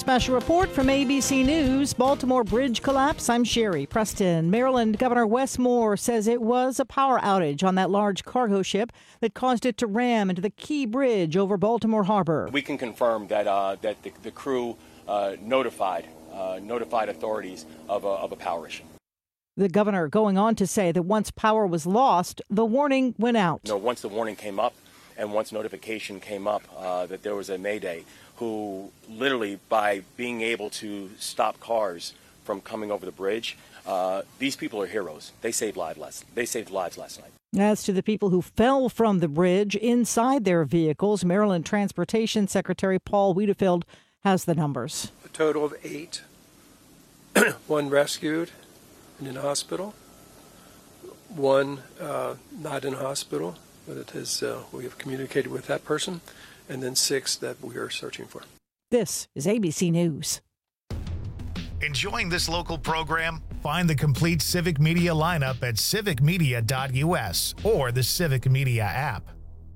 special report from ABC News. Baltimore bridge collapse. I'm Sherry Preston. Maryland Governor Wes Moore says it was a power outage on that large cargo ship that caused it to ram into the Key Bridge over Baltimore Harbor. We can confirm that the crew notified authorities of a power issue. The governor going on to say that once power was lost, the warning went out. Once the warning came up and once notification came up that there was a mayday, who literally, by being able to stop cars from coming over the bridge, these people are heroes. They saved lives last night. As to the people who fell from the bridge inside their vehicles, Maryland Transportation Secretary Paul Wiedefield has the numbers. A total of 8. 1 rescued and in hospital. 1 not in hospital, but it is, we have communicated with that person. And then 6 that we are searching for. This is ABC News. Enjoying this local program? Find the complete Civic Media lineup at civicmedia.us or the Civic Media app.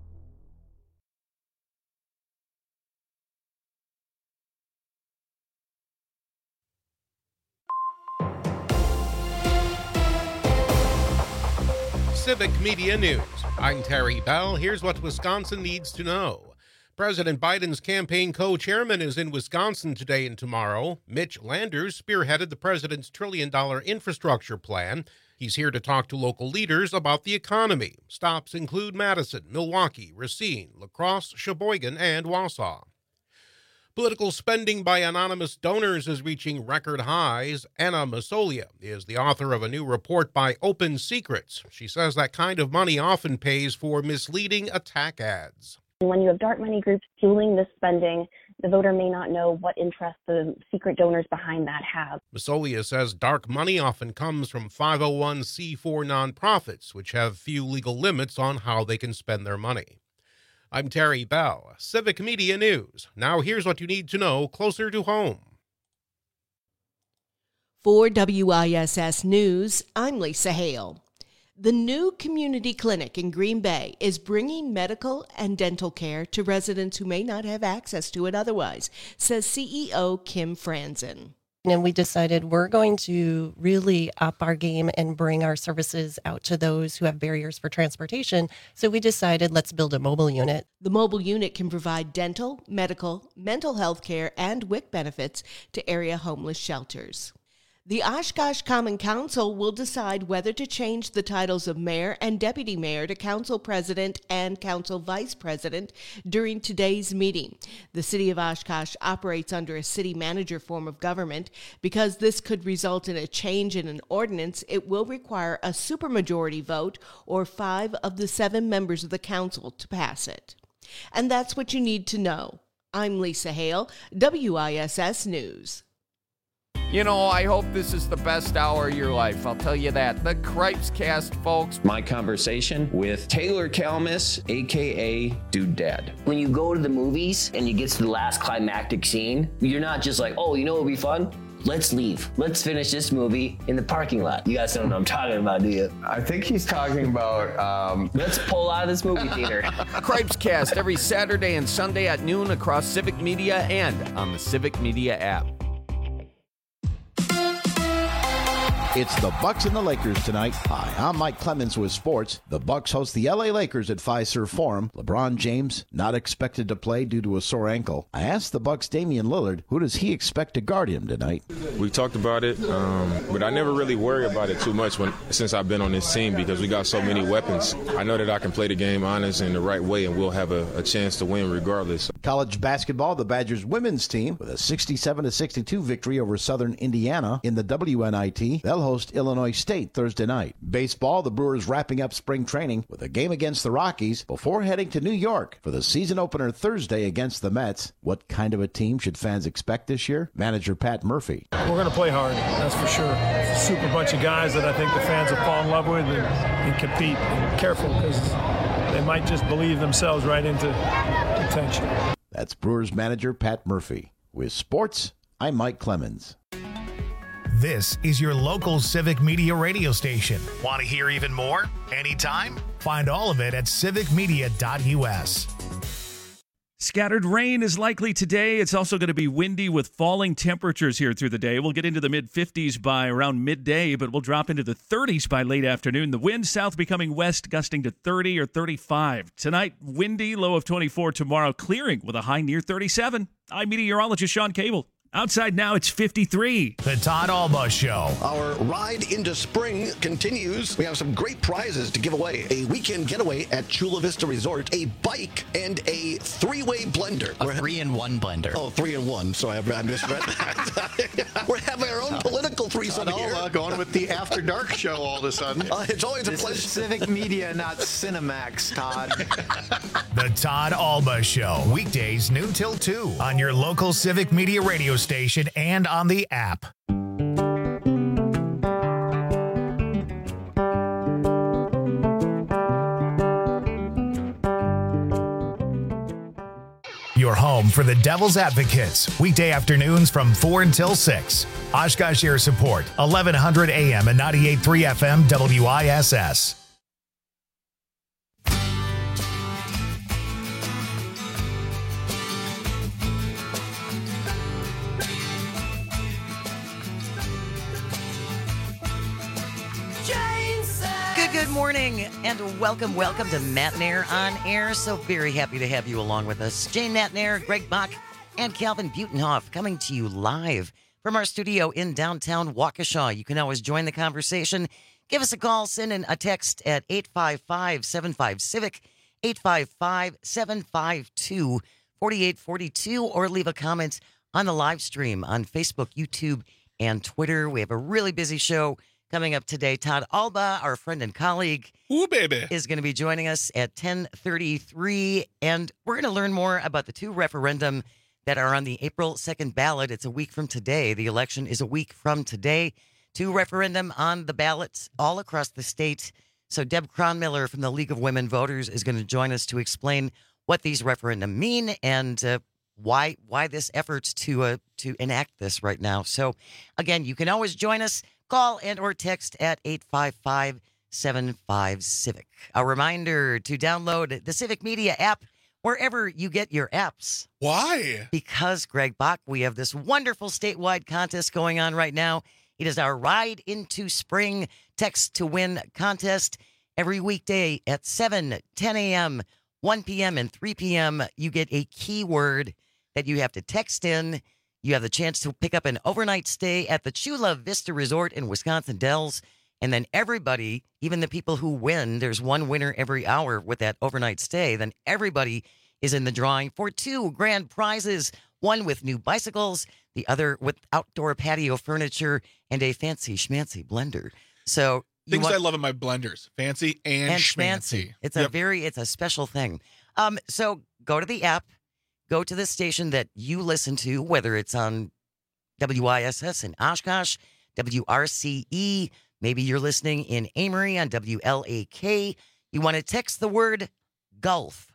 Civic Media News. I'm Terry Bell. Here's what Wisconsin needs to know. President Biden's campaign co-chairman is in Wisconsin today and tomorrow. Mitch Landers spearheaded the president's $1 trillion infrastructure plan. He's here to talk to local leaders about the economy. Stops include Madison, Milwaukee, Racine, La Crosse, Sheboygan, and Wausau. Political spending by anonymous donors is reaching record highs. Anna Masolia is the author of a new report by Open Secrets. She says that kind of money often pays for misleading attack ads. When you have dark money groups fueling this spending, the voter may not know what interest the secret donors behind that have. Masolia says dark money often comes from 501c4 nonprofits, which have few legal limits on how they can spend their money. I'm Terry Bell, Civic Media News. Now here's what you need to know closer to home. For WISS News, I'm Lisa Hale. The new community clinic in Green Bay is bringing medical and dental care to residents who may not have access to it otherwise, says CEO Kim Franzen. And we decided we're going to really up our game and bring our services out to those who have barriers for transportation. So we decided let's build a mobile unit. The mobile unit can provide dental, medical, mental health care, and WIC benefits to area homeless shelters. The Oshkosh Common Council will decide whether to change the titles of mayor and deputy mayor to council president and council vice president during today's meeting. The city of Oshkosh operates under a city manager form of government. Because this could result in a change in an ordinance, it will require a supermajority vote or 5 of the 7 members of the council to pass it. And that's what you need to know. I'm Lisa Hale, WISS News. You know, I hope this is the best hour of your life. I'll tell you that. The Cripes Cast, folks. My conversation with Taylor Kalmus, a.k.a. Dude Dad. When you go to the movies and you get to the last climactic scene, you're not just like, oh, you know what would be fun? Let's leave. Let's finish this movie in the parking lot. You guys don't know what I'm talking about, do you? I think he's talking about... Let's pull out of this movie theater. Cripes Cast every Saturday and Sunday at noon across Civic Media and on the Civic Media app. It's the Bucks and the Lakers tonight. Hi, I'm Mike Clemens with sports. The Bucks host the LA Lakers at Fiserv Forum. LeBron James not expected to play due to a sore ankle. I asked the Bucks' Damian Lillard, who does he expect to guard him tonight? We talked about it, but I never really worry about it too much since I've been on this team because we got so many weapons. I know that I can play the game honest and the right way, and we'll have a chance to win regardless. College basketball, the Badgers women's team with a 67-62 victory over Southern Indiana in the WNIT. They'll host Illinois State Thursday night. Baseball, the Brewers wrapping up spring training with a game against the Rockies before heading to New York for the season opener Thursday against the Mets. What kind of a team should fans expect this year? Manager Pat Murphy. We're going to play hard, that's for sure. It's a super bunch of guys that I think the fans will fall in love with and compete. And careful, because they might just believe themselves right into contention. That's Brewers manager Pat Murphy. With sports, I'm Mike Clemens. This is your local Civic Media radio station. Want to hear even more? Anytime? Find all of it at civicmedia.us. Scattered rain is likely today. It's also going to be windy with falling temperatures here through the day. We'll get into the mid-50s by around midday, but we'll drop into the 30s by late afternoon. The wind south becoming west, gusting to 30 or 35. Tonight, windy, low of 24. Tomorrow, clearing with a high near 37. I'm meteorologist Sean Cable. Outside now, it's 53. The Todd Alba Show. Our ride into spring continues. We have some great prizes to give away. A weekend getaway at Chula Vista Resort, a bike, and a three-way blender. A 3-in-1 blender. Oh, 3-in-1. Sorry, I misread that. We're having our own political threesome here. Going with the After Dark show all of a sudden. It's always a pleasure. This is Civic Media, not Cinemax, Todd. The Todd Alba Show. Weekdays noon till 2 on your local Civic Media radio station and on the app. Your home for the Devil's Advocates. Weekday afternoons from 4 until 6. Oshkosh Air Support, 1100 AM and 98.3 FM WISS. Good morning and welcome to Matt Nair on Air. So very happy to have you along with us. Jane Matt Nair, Greg Bach, and Calvin Butenhoff coming to you live from our studio in downtown Waukesha. You can always join the conversation. Give us a call, send in a text at 855-75-CIVIC, 855-752-4842, or leave a comment on the live stream on Facebook, YouTube, and Twitter. We have a really busy show coming up today. Todd Alba, our friend and colleague, is going to be joining us at 10:33, and we're going to learn more about the two referendum that are on the April 2nd ballot. It's a week from today. The election is a week from today. Two referendum on the ballots all across the state. So Deb Cronmiller from the League of Women Voters is going to join us to explain what these referendum mean and why this effort to enact this right now. So again, you can always join us. Call and or text at 855-75-CIVIC. A reminder to download the Civic Media app wherever you get your apps. Why? Because, Greg Bach, we have this wonderful statewide contest going on right now. It is our Ride into Spring Text to Win contest. Every weekday at 7, 10 a.m., 1 p.m., and 3 p.m., you get a keyword that you have to text in. You have the chance to pick up an overnight stay at the Chula Vista Resort in Wisconsin Dells. And then everybody, even the people who win, there's one winner every hour with that overnight stay. Then everybody is in the drawing for two grand prizes, one with new bicycles, the other with outdoor patio furniture and a fancy schmancy blender. So things I love in my blenders, fancy and schmancy. It's it's a special thing. So go to the app. Go to the station that you listen to, whether it's on WISS in Oshkosh, WRCE, maybe you're listening in Amory on WLAK. You want to text the word GOLF,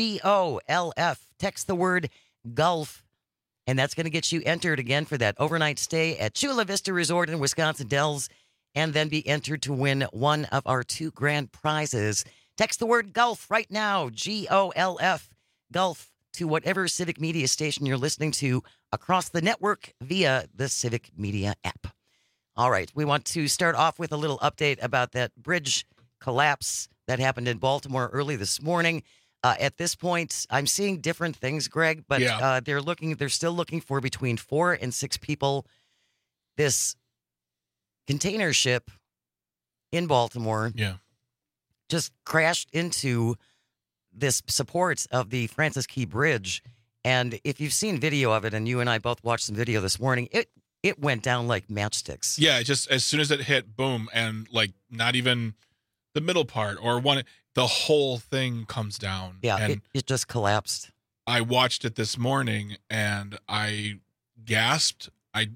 G-O-L-F. Text the word GOLF, and that's going to get you entered again for that overnight stay at Chula Vista Resort in Wisconsin Dells, and then be entered to win one of our two grand prizes. Text the word GOLF right now, G-O-L-F, GOLF, to whatever Civic Media station you're listening to across the network via the Civic Media app. All right, we want to start off with a little update about that bridge collapse that happened in Baltimore early this morning. At this point, I'm seeing different things, Greg, but they're still looking for between 4 and 6 people. This container ship in Baltimore just crashed into this support of the Francis Key Bridge. And if you've seen video of it, and you and I both watched some video this morning, it went down like matchsticks. Yeah, just as soon as it hit, boom, and like not even the middle part or the whole thing comes down. Yeah, and it just collapsed. I watched it this morning and I gasped. I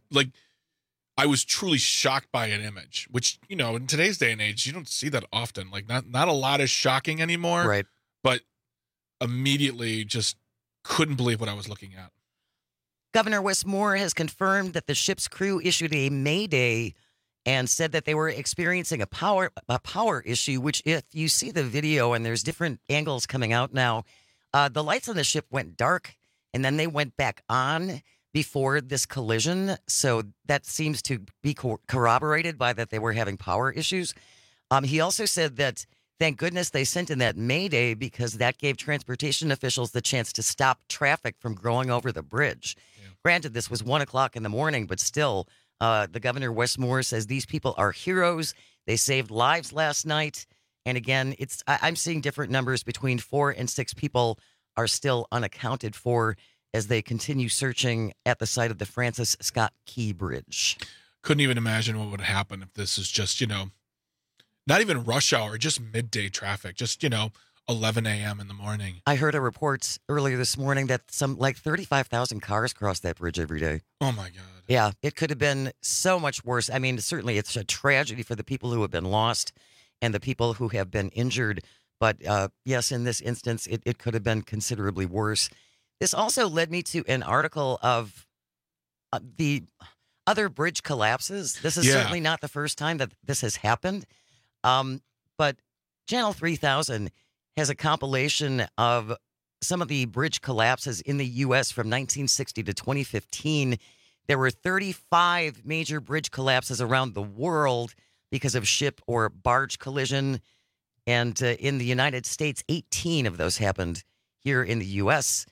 was truly shocked by an image, which, in today's day and age, you don't see that often. Like not a lot is shocking anymore. Right. But immediately just couldn't believe what I was looking at. Governor Wes Moore has confirmed that the ship's crew issued a mayday and said that they were experiencing a power issue, which if you see the video, and there's different angles coming out now The lights on the ship went dark, and then they went back on before this collision. So that seems to be corroborated by that they were having power issues. He also said that thank goodness they sent in that Mayday because that gave transportation officials the chance to stop traffic from going over the bridge. Yeah. Granted, this was 1 o'clock in the morning, but still, the governor, Wes Moore, says these people are heroes. They saved lives last night. And again, I'm seeing different numbers. Between 4 and 6 people are still unaccounted for as they continue searching at the site of the Francis Scott Key Bridge. Couldn't even imagine what would happen if this is just, not even rush hour, just midday traffic, just, 11 a.m. in the morning. I heard a report earlier this morning that some 35,000 cars cross that bridge every day. Oh, my God. Yeah, it could have been so much worse. I mean, certainly it's a tragedy for the people who have been lost and the people who have been injured. But yes, in this instance, it could have been considerably worse. This also led me to an article of the other bridge collapses. This is certainly not the first time that this has happened. But Channel 3000 has a compilation of some of the bridge collapses in the U.S. from 1960 to 2015. There were 35 major bridge collapses around the world because of ship or barge collision. And in the United States, 18 of those happened here in the U.S.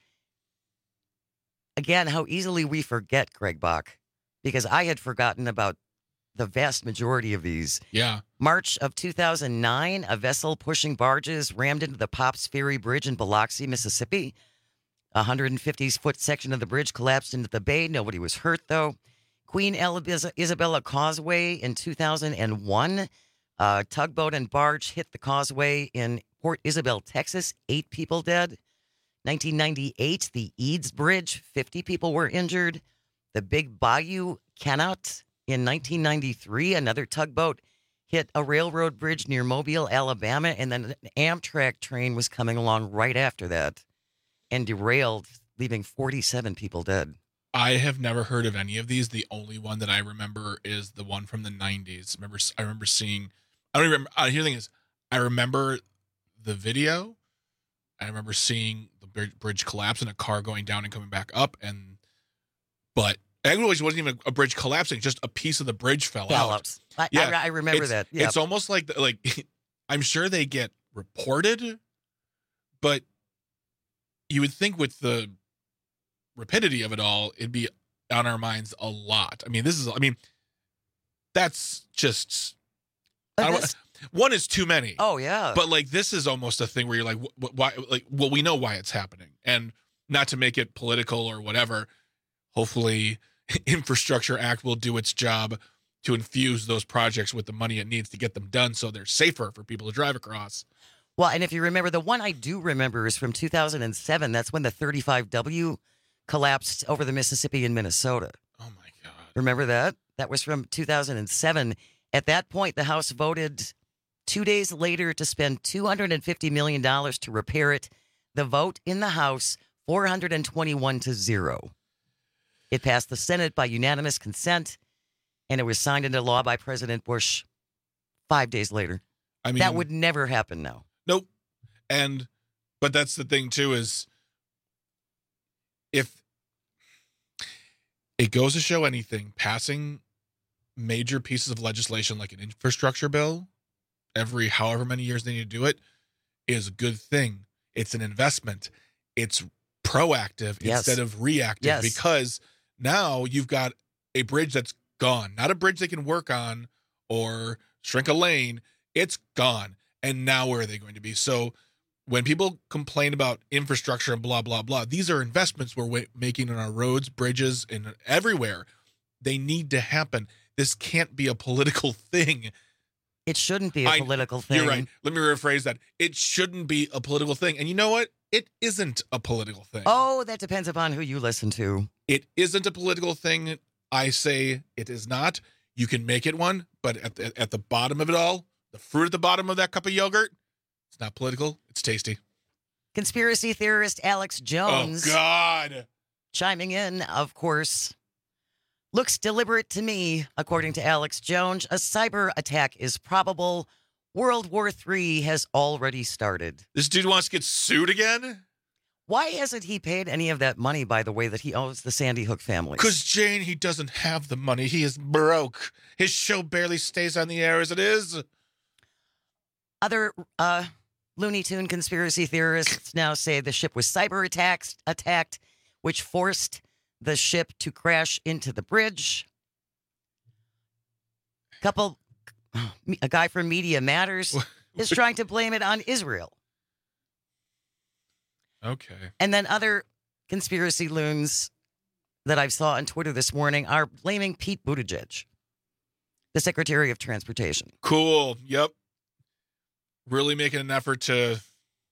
Again, how easily we forget, Greg Bach, because I had forgotten about the vast majority of these. Yeah. March of 2009, a vessel pushing barges rammed into the Pops Ferry Bridge in Biloxi, Mississippi. A 150-foot section of the bridge collapsed into the bay. Nobody was hurt, though. Queen Isabella Causeway in 2001. A tugboat and barge hit the causeway in Port Isabel, Texas. 8 people dead. 1998, the Eads Bridge. 50 people were injured. The Big Bayou Canot in 1993. Another tugboat hit a railroad bridge near Mobile, Alabama. And then an Amtrak train was coming along right after that and derailed, leaving 47 people dead. I have never heard of any of these. The only one that I remember is the one from the 90s. I remember seeing, I don't even remember, here's the thing is, I remember the video. I remember seeing the bridge collapse and a car going down and coming back up. But actually, it wasn't even a bridge collapsing, just a piece of the bridge fell out. I remember that. Yeah. It's almost like I'm sure they get reported, but you would think with the rapidity of it all, it'd be on our minds a lot. That's just one is too many. Oh yeah. But this is almost a thing where you're like, why? Well, we know why it's happening, and not to make it political or whatever. Hopefully, Infrastructure Act will do its job to infuse those projects with the money it needs to get them done, so they're safer for people to drive across. Well, and if you remember, the one I do remember is from 2007. That's when the 35W collapsed over the Mississippi in Minnesota. Oh, my God. Remember that? That was from 2007. At that point, the House voted 2 days later to spend $250 million to repair it. The vote in the House, 421-0. It passed the Senate by unanimous consent, and it was signed into law by President Bush 5 days later. That would never happen now. Nope. But that's the thing, too, is if it goes to show anything, passing major pieces of legislation like an infrastructure bill every however many years they need to do it is a good thing. It's an investment. It's proactive instead of reactive because now you've got a bridge that's gone, not a bridge they can work on or shrink a lane. It's gone. And now where are they going to be? So when people complain about infrastructure and blah, blah, blah, these are investments we're making in our roads, bridges, and everywhere. They need to happen. This can't be a political thing. It shouldn't be a political thing. You're right. Let me rephrase that. It shouldn't be a political thing. And you know what? It isn't a political thing. Oh, that depends upon who you listen to. It isn't a political thing. I say it is not. You can make it one, but at the bottom of it all, the fruit at the bottom of that cup of yogurt, it's not political. It's tasty. Conspiracy theorist Alex Jones. Oh, God. Chiming in, of course. Looks deliberate to me, according to Alex Jones. A cyber attack is probable. World War III has already started. This dude wants to get sued again? Why hasn't he paid any of that money, by the way, that he owes the Sandy Hook family? Because, Jane, he doesn't have the money. He is broke. His show barely stays on the air as it is. Other Looney Tune conspiracy theorists now say the ship was cyber attacked, which forced the ship to crash into the bridge. A guy from Media Matters is trying to blame it on Israel. Okay. And then other conspiracy loons that I saw on Twitter this morning are blaming Pete Buttigieg, the Secretary of Transportation. Cool. Yep. Really making an effort to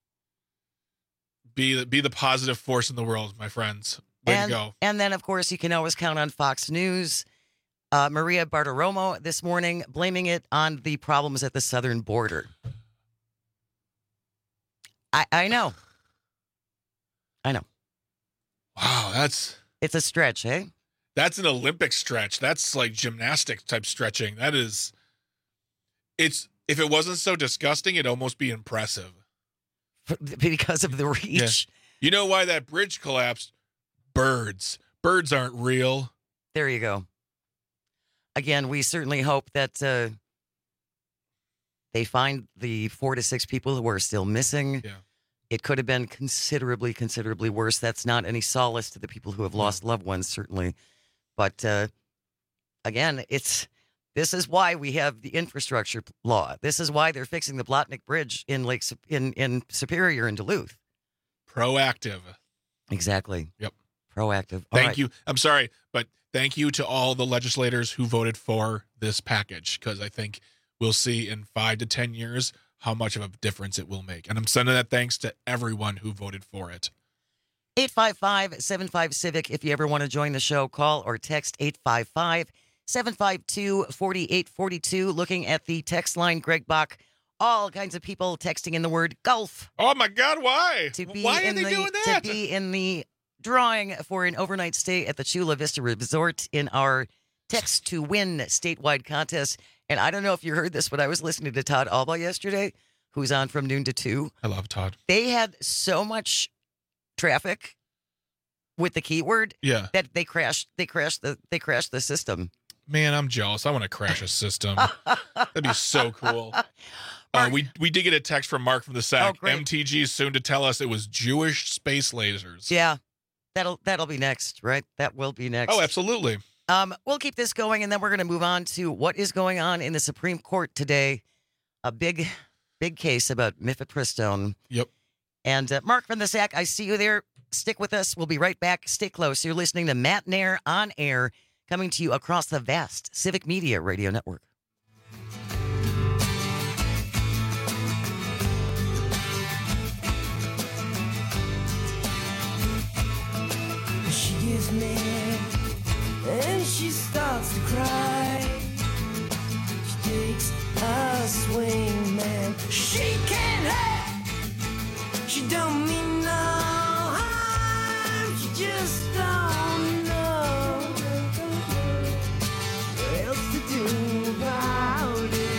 be the positive force in the world, my friends. Way to go. And then, of course, you can always count on Fox News. Maria Bartiromo this morning blaming it on the problems at the southern border. I know. Wow, it's a stretch, eh? That's an Olympic stretch. That's like gymnastics type stretching. That is, if it wasn't so disgusting, it'd almost be impressive. Because of the reach. Yeah. You know why that bridge collapsed? Birds. Birds aren't real. There you go. Again, we certainly hope that they find the 4 to 6 people who are still missing. Yeah. It could have been considerably worse. That's not any solace to the people who have lost loved ones, certainly. But again, this is why we have the infrastructure law. This is why they're fixing the Blotnick Bridge in in Superior and Duluth. Proactive. Exactly. Yep. Proactive. Thank you. I'm sorry, but thank you to all the legislators who voted for this package, because I think we'll see in 5 to 10 years how much of a difference it will make. And I'm sending that thanks to everyone who voted for it. 855-75-CIVIC. If you ever want to join the show, call or text 855-752-4842. Looking at the text line, Greg Bach, all kinds of people texting in the word golf. Oh, my God, why? Why are they doing that? To be in the drawing for an overnight stay at the Chula Vista Resort in our Text to Win statewide contest. And I don't know if you heard this, but I was listening to Todd Albaugh yesterday, who's on from noon to 2. I love Todd. They had so much traffic with the keyword that they crashed the system. Man, I'm jealous. I want to crash a system. That'd be so cool. We did get a text from Mark from the SAC. MTG is soon to tell us it was Jewish space lasers. Yeah, that'll be next, right? That will be next. Oh, absolutely. We'll keep this going, and then we're going to move on to what is going on in the Supreme Court today. A big case about mifepristone. Yep. And Mark from the SAC, I see you there. Stick with us. We'll be right back. Stay close. You're listening to Matt Nair on air, coming to you across the vast Civic Media Radio Network. She gives me and she starts to cry. She takes a swing, man. She can't help. She don't mean no harm. She just don't know what else to do about it.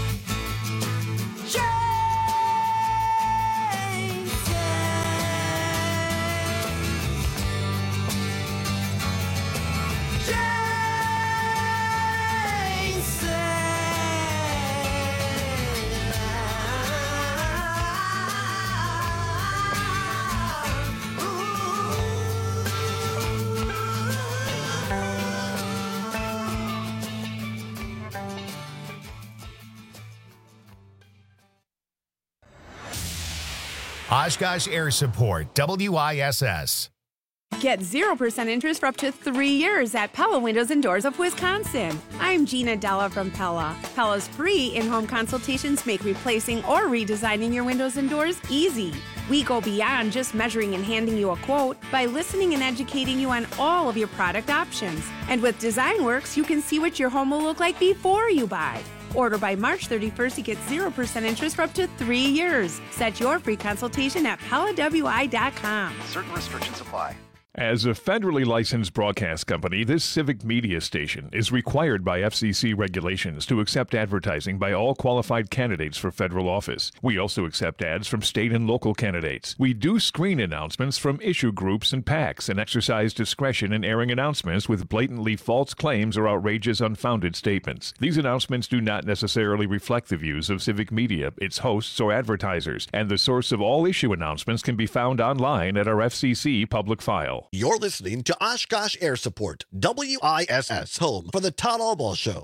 Oshkosh Air Support, WISS. Get 0% interest for up to 3 years at Pella Windows and Doors of Wisconsin. I'm Gina Della from Pella. Pella's free in-home consultations make replacing or redesigning your windows and doors easy. We go beyond just measuring and handing you a quote by listening and educating you on all of your product options. And with DesignWorks, you can see what your home will look like before you buy. Order by March 31st to get 0% interest for up to 3 years. Set your free consultation at PellaWI.com. Certain restrictions apply. As a federally licensed broadcast company, this civic media station is required by FCC regulations to accept advertising by all qualified candidates for federal office. We also accept ads from state and local candidates. We do screen announcements from issue groups and PACs and exercise discretion in airing announcements with blatantly false claims or outrageous unfounded statements. These announcements do not necessarily reflect the views of civic media, its hosts, or advertisers, and the source of all issue announcements can be found online at our FCC public file. You're listening to Oshkosh Air Support, WISS, home for the Todd Albaugh Show.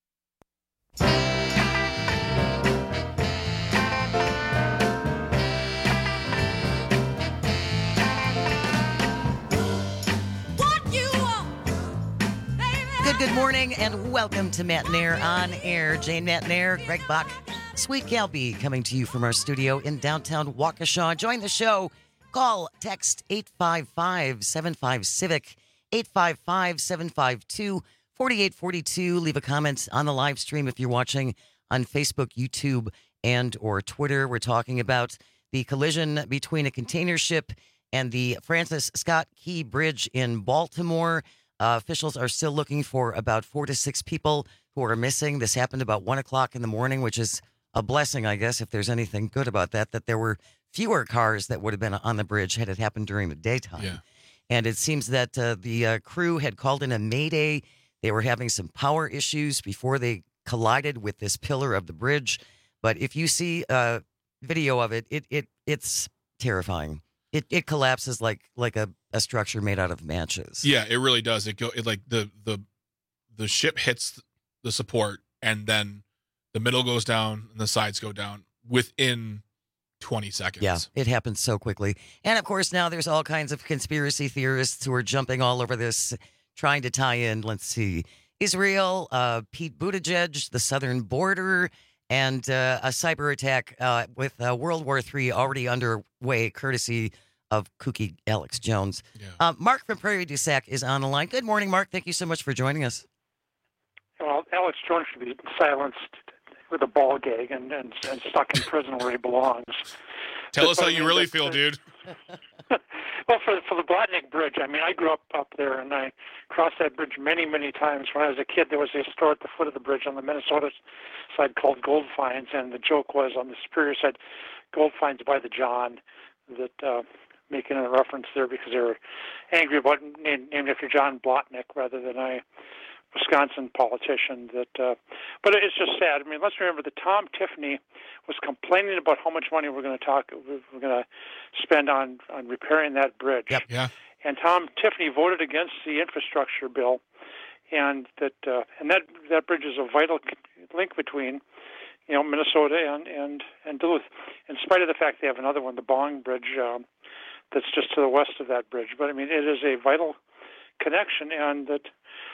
Good morning, and welcome to Matt and Air on Air. Jane Matt and Air, Greg Bach, Sweet Calby coming to you from our studio in downtown Waukesha. Join the show. Call, text 855-75-CIVIC, 855-752-4842. Leave a comment on the live stream if you're watching on Facebook, YouTube, and or Twitter. We're talking about the collision between a container ship and the Francis Scott Key Bridge in Baltimore. Officials are still looking for about 4 to 6 people who are missing. This happened about 1 o'clock in the morning, which is a blessing, I guess, if there's anything good about that there were fewer cars that would have been on the bridge had it happened during the daytime. Yeah. And it seems that the crew had called in a mayday. They were having some power issues before they collided with this pillar of the bridge. But if you see a video of it, it's terrifying. It collapses like a structure made out of matches. Yeah, it really does. It like the ship hits the support, and then the middle goes down and the sides go down within 20 seconds. Yeah, it happens so quickly. And of course, now there's all kinds of conspiracy theorists who are jumping all over this, trying to tie in, let's see, Israel, Pete Buttigieg, the southern border, and a cyber attack with World War III already underway, courtesy of kooky Alex Jones. Yeah. Mark from Prairie du Sac is on the line. Good morning, Mark. Thank you so much for joining us. Well, Alex Jones should be silenced with a ball gag and stuck in prison where he belongs. Tell us how you really feel, dude. Well, for the Blatnick Bridge, I mean, I grew up there, and I crossed that bridge many, many times. When I was a kid, there was a store at the foot of the bridge on the Minnesota side called Gold Finds, and the joke was on the Superior side, Gold Finds by the John, that making a reference there because they were angry about naming after John Blatnick rather than a Wisconsin politician. But it's just sad. I mean, let's remember that Tom Tiffany was complaining about how much money we're going to spend on repairing that bridge. Yep. Yeah. And Tom Tiffany voted against the infrastructure bill, and that bridge is a vital link between Minnesota and Duluth. In spite of the fact they have another one, the Bong Bridge, that's just to the west of that bridge. But I mean, it is a vital connection, and that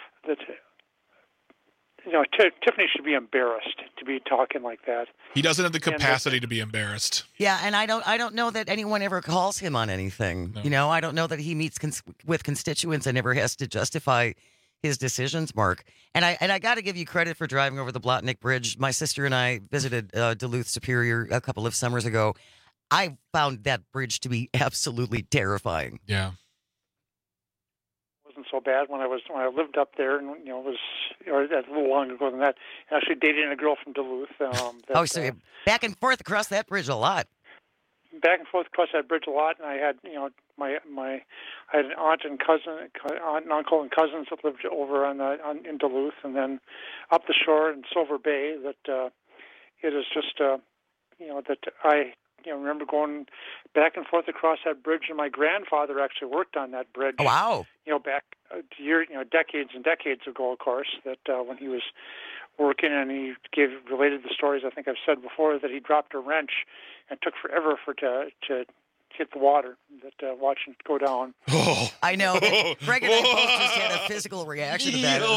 Tiffany should be embarrassed to be talking like that. He doesn't have the capacity to be embarrassed. Yeah, and I don't know that anyone ever calls him on anything. No. I don't know that he meets with constituents and ever has to justify his decisions, Mark. And I got to give you credit for driving over the Blatnick Bridge. My sister and I visited Duluth Superior a couple of summers ago. I found that bridge to be absolutely terrifying. Yeah. Wasn't so bad when I lived up there, and was a little longer ago than that. Actually, dating a girl from Duluth. So you're back and forth across that bridge a lot. Back and forth across that bridge a lot, and I had I had an aunt and uncle and cousins that lived over in Duluth, and then up the shore in Silver Bay. That it is just that I remember going back and forth across that bridge, and my grandfather actually worked on that bridge. Oh, wow. Back decades and decades ago, of course, that when he was working, and he related the stories I think I've said before, that he dropped a wrench and took forever to hit the water, that watching it go down. Oh. I know. Greg and I both just had a physical reaction to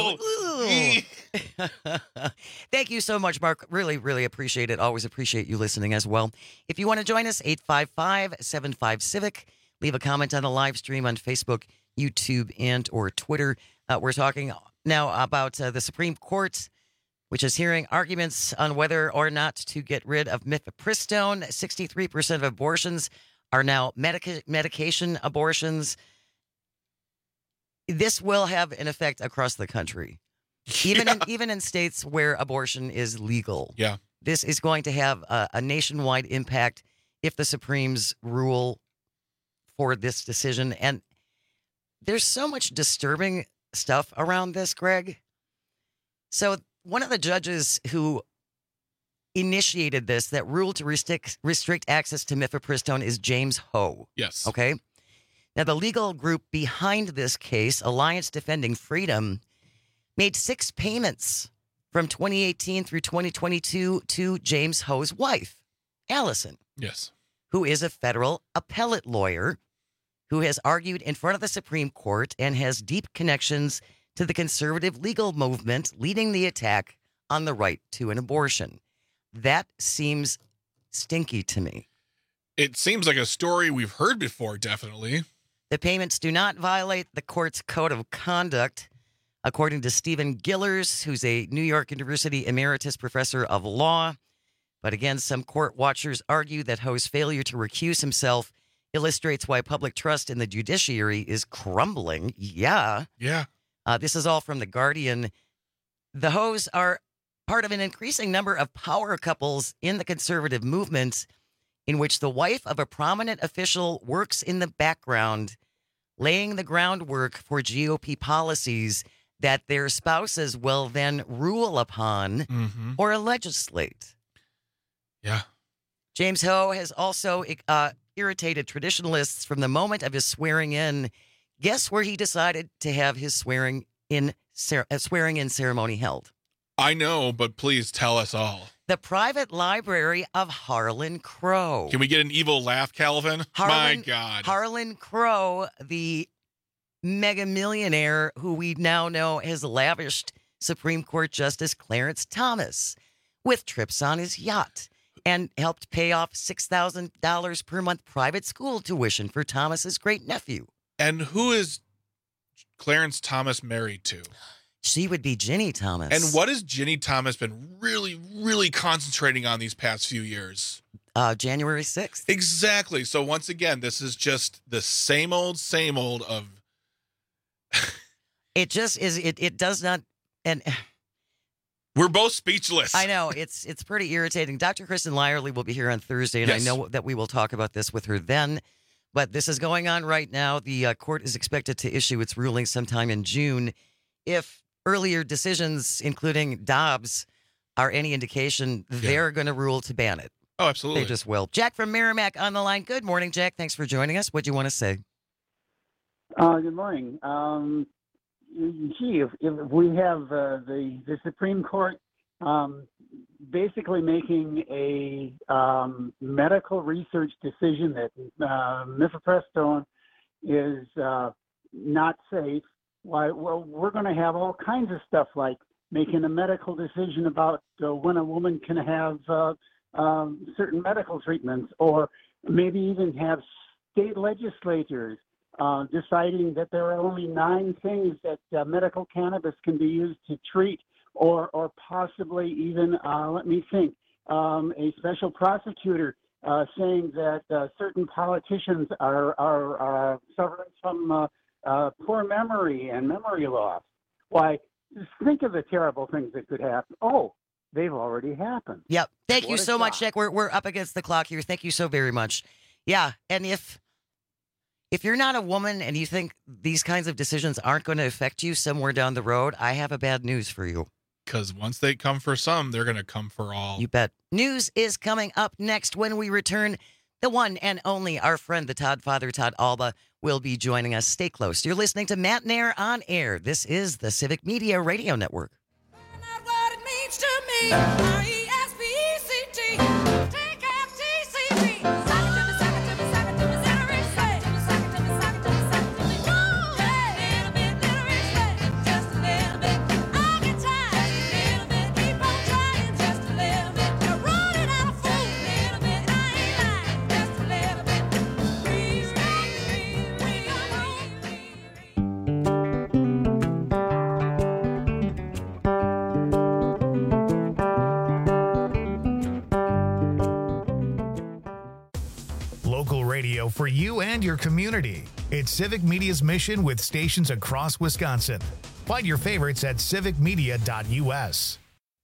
that. Thank you so much, Mark. Really, really appreciate it. Always appreciate you listening as well. If you want to join us, 855-75-CIVIC. Leave a comment on the live stream on Facebook, YouTube, and or Twitter. We're talking now about the Supreme Court, which is hearing arguments on whether or not to get rid of mifepristone. 63% of abortions are now medication abortions. this will have an effect across the country, even in states where abortion is legal. Yeah. This is going to have a nationwide impact if the Supremes rule for this decision. And there's so much disturbing stuff around this, Greg. So one of the judges who initiated this, that rule to restrict access to mifepristone, is James Ho. Yes. Okay. Now, the legal group behind this case, Alliance Defending Freedom, made 6 payments from 2018 through 2022 to James Ho's wife, Allison. Yes. Who is a federal appellate lawyer who has argued in front of the Supreme Court and has deep connections to the conservative legal movement leading the attack on the right to an abortion. That seems stinky to me. It seems like a story we've heard before, definitely. The payments do not violate the court's code of conduct, according to Stephen Gillers, who's a New York University emeritus professor of law. But again, some court watchers argue that Ho's failure to recuse himself illustrates why public trust in the judiciary is crumbling. Yeah. Yeah. This is all from The Guardian. The Ho's are part of an increasing number of power couples in the conservative movement, in which the wife of a prominent official works in the background, laying the groundwork for GOP policies that their spouses will then rule upon or legislate. Yeah. James Ho has also irritated traditionalists from the moment of his swearing in. Guess where he decided to have his swearing in ceremony held? I know, but please tell us all. The private library of Harlan Crow. Can we get an evil laugh, Calvin? My God. Harlan Crow, the mega millionaire who we now know has lavished Supreme Court Justice Clarence Thomas with trips on his yacht and helped pay off $6,000 per month private school tuition for Thomas's great nephew. And who is Clarence Thomas married to? She would be Ginny Thomas. And what has Ginny Thomas been really, really concentrating on these past few years? January 6th. Exactly. So once again, this is just the same old of... It just is. It does not... And we're both speechless. I know. It's pretty irritating. Dr. Kristen Lyerly will be here on Thursday, and Yes. I know that we will talk about this with her then. But this is going on right now. The court is expected to issue its ruling sometime in June. If earlier decisions, including Dobbs, are any indication, they're going to rule to ban it. Oh, absolutely. They just will. Jack from Merrimack on the line. Good morning, Jack. Thanks for joining us. What do you want to say? Good morning. If we have the Supreme Court basically making a medical research decision that mifepristone is not safe, we're going to have all kinds of stuff like making a medical decision about when a woman can have certain medical treatments, or maybe even have state legislatures deciding that there are only 9 things that medical cannabis can be used to treat, or possibly even, a special prosecutor saying that certain politicians are suffering from poor memory and memory loss. Why, just think of the terrible things that could happen. Oh, they've already happened. Yep. Thank you What a so much, shock. Jack. We're up against the clock here. Thank you so very much. Yeah, and if you're not a woman and you think these kinds of decisions aren't going to affect you somewhere down the road, I have a bad news for you. Because once they come for some, they're going to come for all. You bet. News is coming up next when we return. The one and only, our friend, the Todd Father, Todd Alba, will be joining us. Stay close. You're listening to Matt Nair on Air. This is the Civic Media Radio Network. What it means to me, R-E-S-P-E-C-T, take F-T-C-T, sock it to me, sock it to me, sock it to me, Zellary say, sock it to me, sock it to me, sock it to me, oh, hey, little bit, Zellary say, just a little bit, I'll get tired, little bit, keep on trying, just a little bit, you're running out of food, little bit, I ain't lying, just a little bit, please don't leave me alone. radio for you and your community. It's Civic Media's mission with stations across Wisconsin. Find your favorites at civicmedia.us.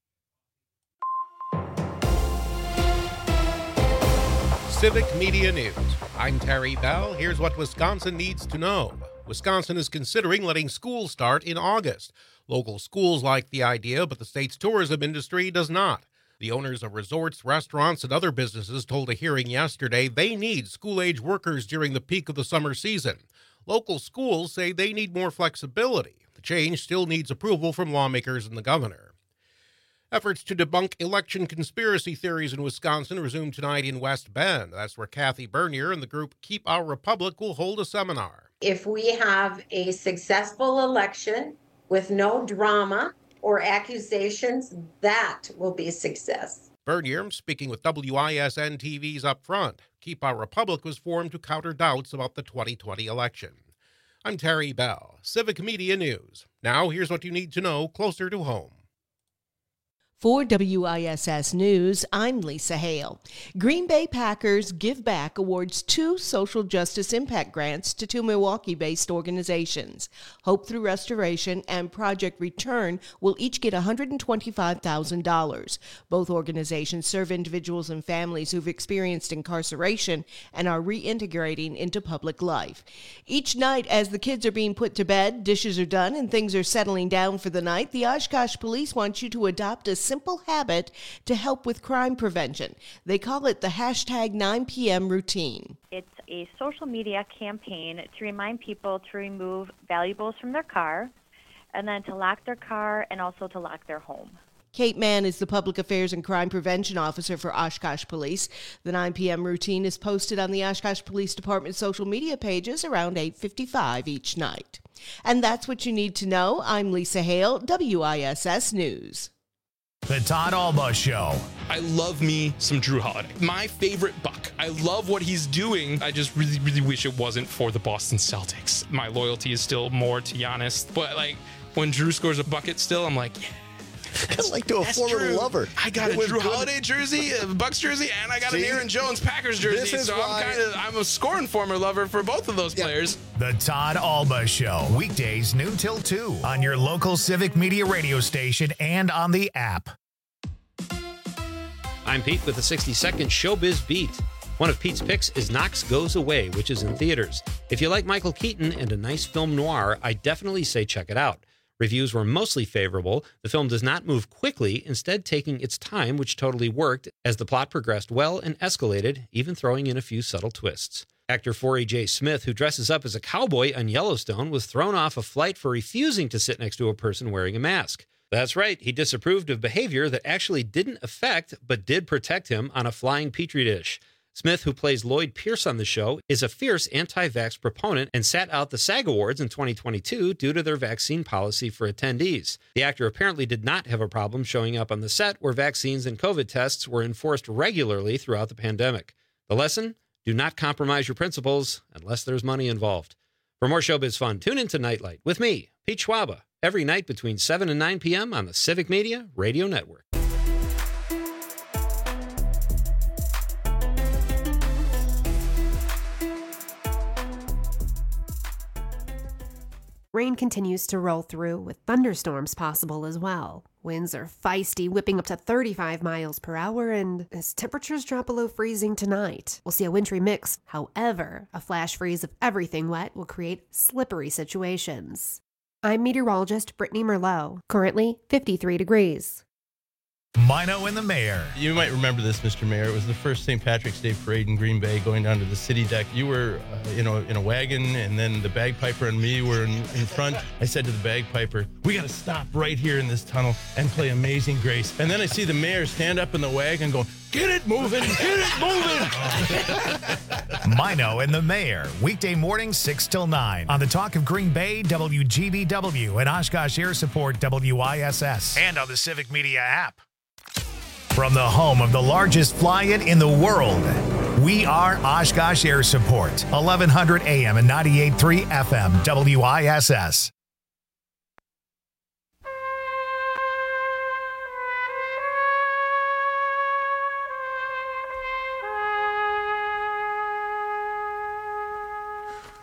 Civic Media News. I'm Terry Bell. Here's what Wisconsin needs to know. Wisconsin is considering letting schools start in August. Local schools like the idea, but the state's tourism industry does not. The owners of resorts, restaurants, and other businesses told a hearing yesterday they need school-age workers during the peak of the summer season. Local schools say they need more flexibility. The change still needs approval from lawmakers and the governor. Efforts to debunk election conspiracy theories in Wisconsin resume tonight in West Bend. That's where Kathy Bernier and the group Keep Our Republic will hold a seminar. If we have a successful election with no drama or accusations, that will be a success. Bernier speaking with WISN TV's Up Front. Keep Our Republic was formed to counter doubts about the 2020 election. I'm Terry Bell, Civic Media News. Now here's what you need to know closer to home. For WISS News, I'm Lisa Hale. Green Bay Packers Give Back awards 2 social justice impact grants to 2 Milwaukee-based organizations. Hope Through Restoration and Project Return will each get $125,000. Both organizations serve individuals and families who've experienced incarceration and are reintegrating into public life. Each night, as the kids are being put to bed, dishes are done, and things are settling down for the night, the Oshkosh Police want you to adopt a simple habit to help with crime prevention. They call it the hashtag 9 p.m. routine. It's a social media campaign to remind people to remove valuables from their car and then to lock their car and also to lock their home. Kate Mann is the Public Affairs and Crime Prevention Officer for Oshkosh Police. The 9 p.m. routine is posted on the Oshkosh Police Department social media pages around 8:55 each night. And that's what you need to know. I'm Lisa Hale, WISS News. The Todd Alba Show. I love me some Drew Holiday. My favorite Buck. I love what he's doing. I just really, really wish it wasn't for the Boston Celtics. My loyalty is still more to Giannis. But, like, when Drew scores a bucket still, I'm like, yeah. Kind of like to a former Drew. lover. I got a Drew Holiday jersey, a Bucks jersey, and I got an Aaron Jones Packers jersey. So I'm a scoring former lover for both of those players. The Todd Alba Show. Weekdays noon till 2 on your local Civic Media radio station and on the app. I'm Pete with the 60-second Showbiz Beat. One of Pete's picks is Knox Goes Away, which is in theaters. If you like Michael Keaton and a nice film noir, I definitely say check it out. Reviews were mostly favorable. The film does not move quickly, instead taking its time, which totally worked, as the plot progressed well and escalated, even throwing in a few subtle twists. Actor Forey J. Smith, who dresses up as a cowboy on Yellowstone, was thrown off a flight for refusing to sit next to a person wearing a mask. That's right, he disapproved of behavior that actually didn't affect, but did protect him on a flying petri dish. Smith, who plays Lloyd Pierce on the show, is a fierce anti-vax proponent and sat out the SAG Awards in 2022 due to their vaccine policy for attendees. The actor apparently did not have a problem showing up on the set where vaccines and COVID tests were enforced regularly throughout the pandemic. The lesson? Do not compromise your principles unless there's money involved. For more showbiz fun, tune into Nightlight with me, Pete Schwaba, every night between 7 and 9 p.m. on the Civic Media Radio Network. Rain continues to roll through, with thunderstorms possible as well. Winds are feisty, whipping up to 35 miles per hour, and as temperatures drop below freezing tonight, we'll see a wintry mix. However, a flash freeze of everything wet will create slippery situations. I'm meteorologist Brittany Merlot, currently 53 degrees. Mino and the Mayor. You might remember this, Mr. Mayor. It was the first St. Patrick's Day parade in Green Bay, going down to the city deck. You were in a wagon, and then the bagpiper and me were in front. I said to the bagpiper, we got to stop right here in this tunnel and play Amazing Grace. And then I see the mayor stand up in the wagon going, get it moving, get it moving. Mino and the Mayor, weekday mornings 6 till 9 on the Talk of Green Bay, WGBW, and Oshkosh Air Support, WISS, and on the Civic Media app. From the home of the largest fly-in in the world, we are Oshkosh Air Support, 1100 AM and 98.3 FM, WISS.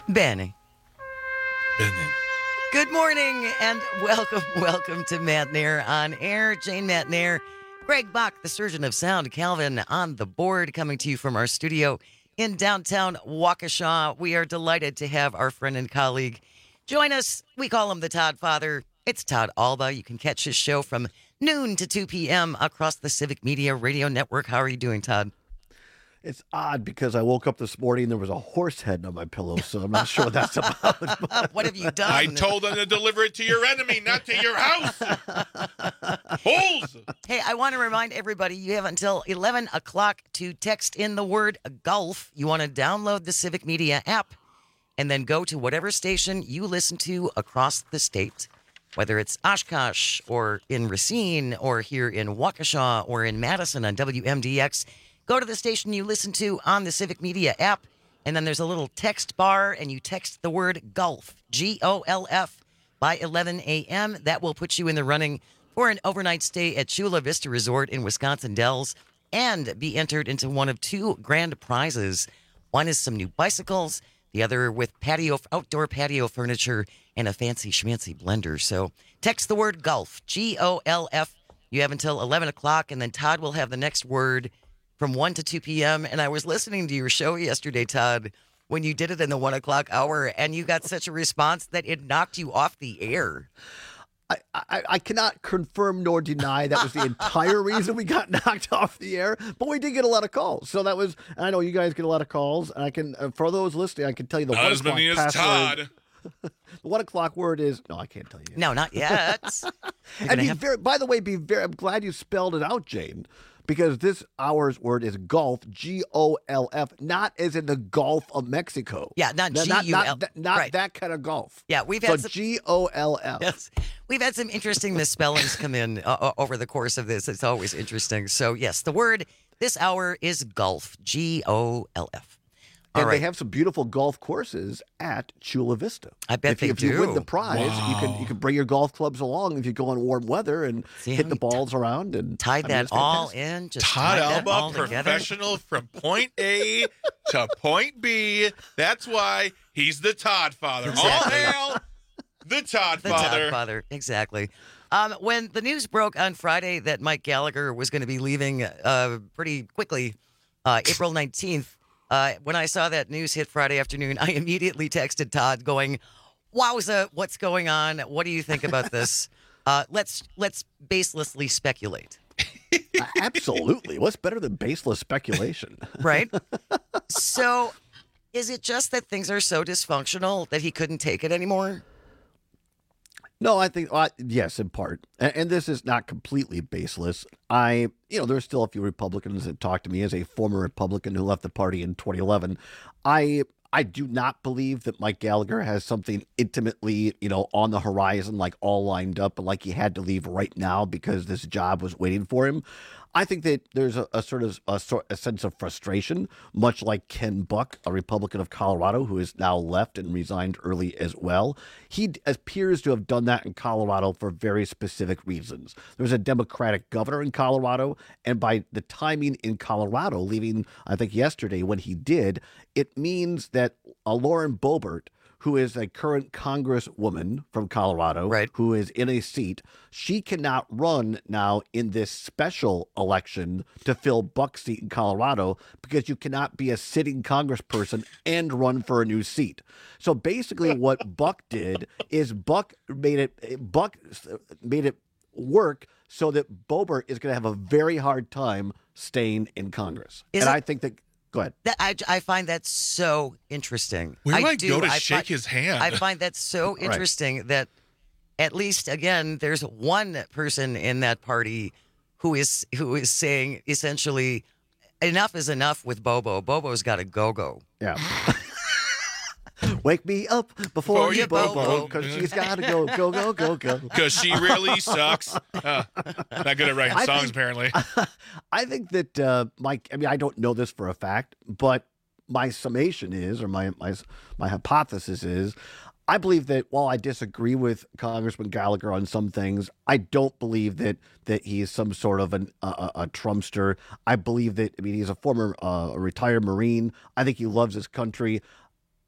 Benny. Benny. Good morning and welcome to Matt Nair on Air. Jane Matt Nair, Greg Bach, the surgeon of sound, Calvin on the board, coming to you from our studio in downtown Waukesha. We are delighted to have our friend and colleague join us. We call him the Todd Father. It's Todd Alba. You can catch his show from noon to 2 p.m. across the Civic Media Radio Network. How are you doing, Todd? It's odd because I woke up this morning and there was a horse head on my pillow, so I'm not sure what that's about. What have you done? I told them to deliver it to your enemy, not to your house. Holes! Hey, I want to remind everybody you have until 11 o'clock to text in the word golf. You want to download the Civic Media app and then go to whatever station you listen to across the state, whether it's Oshkosh or in Racine or here in Waukesha or in Madison on WMDX. Go to the station you listen to on the Civic Media app, and then there's a little text bar, and you text the word golf, G-O-L-F, by 11 a.m. That will put you in the running for an overnight stay at Chula Vista Resort in Wisconsin Dells and be entered into one of two grand prizes. One is some new bicycles, the other with outdoor patio furniture and a fancy schmancy blender. So text the word golf, G-O-L-F. You have until 11 o'clock, and then Todd will have the next word from 1 to 2 p.m. And I was listening to your show yesterday, Todd, when you did it in the 1 o'clock hour, and you got such a response that it knocked you off the air. I cannot confirm nor deny that was the entire reason we got knocked off the air, but we did get a lot of calls. So that was, I know you guys get a lot of calls, and I can, for those listening, I can tell you the 1 Not as o'clock many as password. Todd. The 1 o'clock word is, no, I can't tell you. No, not yet. And by the way, I'm glad you spelled it out, Jane, because this hour's word is golf, G-O-L-F, not as in the Gulf of Mexico. Yeah, not G-U-L. Not Right. that kind of golf. Yeah, we've had some G-O-L-F. Yes. We've had some interesting misspellings come in over the course of this. It's always interesting. So, yes, the word this hour is golf, G-O-L-F. And All they right. have some beautiful golf courses at Chula Vista. I bet if you do. win the prize, you can bring your golf clubs along if you go in warm weather and hit the balls around and tied that it's all fantastic. in. Just Todd tied that all Alba, together. professional from point A to point B. That's why he's the Todd Father. Exactly. All hail the Todd The Father. Todd Father, exactly. When the news broke on Friday that Mike Gallagher was going to be leaving pretty quickly, April 19th, when I saw that news hit Friday afternoon, I immediately texted Todd going, wowza, what's going on? What do you think about this? Let's baselessly speculate. Absolutely. What's better than baseless speculation? Right? So is it just that things are so dysfunctional that he couldn't take it anymore? No, I think, yes, in part. And this is not completely baseless. There's still a few Republicans that talk to me as a former Republican who left the party in 2011. I do not believe that Mike Gallagher has something intimately, on the horizon, like all lined up, and like he had to leave right now because this job was waiting for him. I think that there's a sense of frustration, much like Ken Buck, a Republican of Colorado, who has now left and resigned early as well. He appears to have done that in Colorado for very specific reasons. There's a Democratic governor in Colorado, and by the timing in Colorado, leaving, I think, yesterday when he did, it means that Lauren Boebert, who is a current congresswoman from Colorado, who is in a seat, she cannot run now in this special election to fill Buck's seat in Colorado because you cannot be a sitting congressperson and run for a new seat. So basically what Buck did is Buck made it work so that Boebert is going to have a very hard time staying in Congress. I think that... Go ahead. I find that so interesting. Where do I go to shake his hand? I find that so interesting that at least, again, there's one person in that party who is saying essentially enough is enough with Bobo. Bobo's got to go. Yeah. Wake me up before you Bobo, because she's got to go. Because she really sucks. Not good at writing songs, apparently. I think that Mike, I don't know this for a fact, but my summation is, or my hypothesis is, I believe that while I disagree with Congressman Gallagher on some things, I don't believe that he is some sort of a Trumpster. I believe that, he's a former retired Marine. I think he loves his country.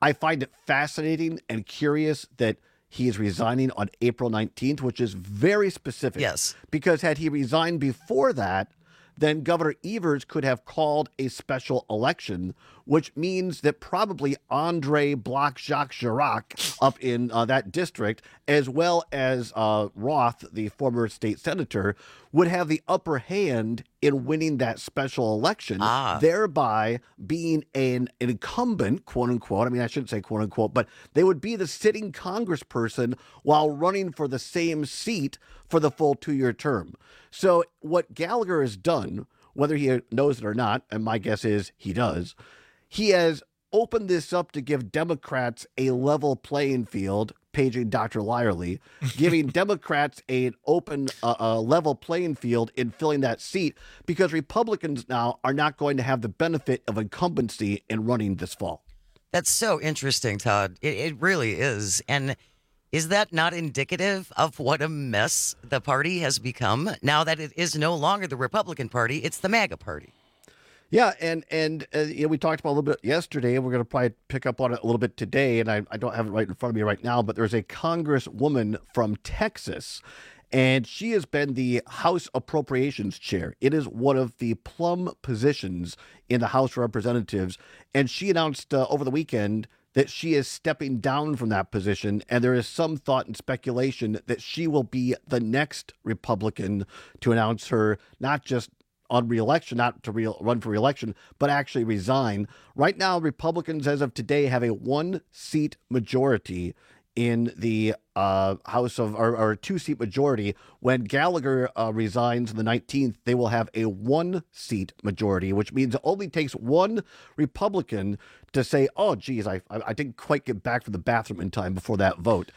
I find it fascinating and curious that he is resigning on April 19th, which is very specific. Yes. Because had he resigned before that, then Governor Evers could have called a special election, which means that probably Andre Bloch-Jacques Chirac up in that district, as well as Roth, the former state senator, would have the upper hand in winning that special election, thereby being an incumbent, quote unquote. I mean, I shouldn't say quote unquote, but they would be the sitting congressperson while running for the same seat for the full 2-year term. So what Gallagher has done, whether he knows it or not, and my guess is he does, he has opened this up to give Democrats a level playing field, paging Dr. Lyerly, giving Democrats an open level playing field in filling that seat, because Republicans now are not going to have the benefit of incumbency in running this fall. That's so interesting, Todd. It really is. And is that not indicative of what a mess the party has become now that it is no longer the Republican Party, it's the MAGA Party? Yeah, and you know, we talked about a little bit yesterday, and we're going to probably pick up on it a little bit today, and I don't have it right in front of me right now, but there's a congresswoman from Texas, and she has been the House Appropriations Chair. It is one of the plum positions in the House of Representatives, and she announced over the weekend that she is stepping down from that position, and there is some thought and speculation that she will be the next Republican to announce her not just on re-election, not to run for re-election, but actually resign. Right now, Republicans, as of today, have a 1-seat majority in the House of, or 2-seat majority. When Gallagher resigns on the 19th, they will have a 1-seat majority, which means it only takes one Republican to say, "Oh, geez, I didn't quite get back from the bathroom in time before that vote,"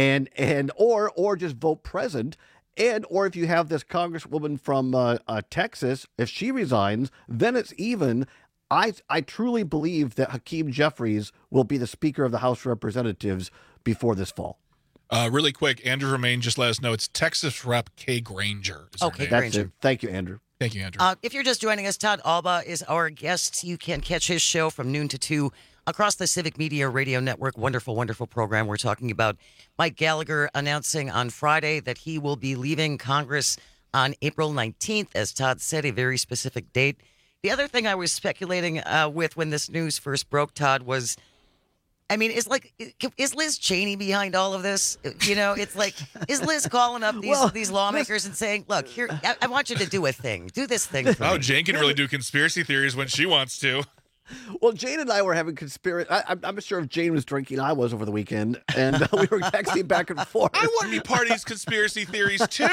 or just vote present. Or if you have this congresswoman from Texas, if she resigns, then it's even. I truly believe that Hakeem Jeffries will be the Speaker of the House of Representatives before this fall. Really quick, Andrew Romaine just let us know it's Texas Rep. Kay Granger. Okay, That's Granger. it. Thank you, Andrew. Thank you, Andrew. If you're just joining us, Todd Alba is our guest. You can catch his show from noon to 2 across the Civic Media Radio Network. Wonderful, wonderful program. We're talking about Mike Gallagher announcing on Friday that he will be leaving Congress on April 19th. As Todd said, a very specific date. The other thing I was speculating with when this news first broke, Todd, was, I mean, is Liz Cheney behind all of this? You know, it's like, is Liz calling up these lawmakers and saying, "Look, here, I want you to do a thing. Do this thing for me." Oh, Jane can really do conspiracy theories when she wants to. Well, Jane and I were having conspiracy. I'm sure if Jane was drinking, I was over the weekend, and we were texting back and forth. I want to be part of these conspiracy theories too.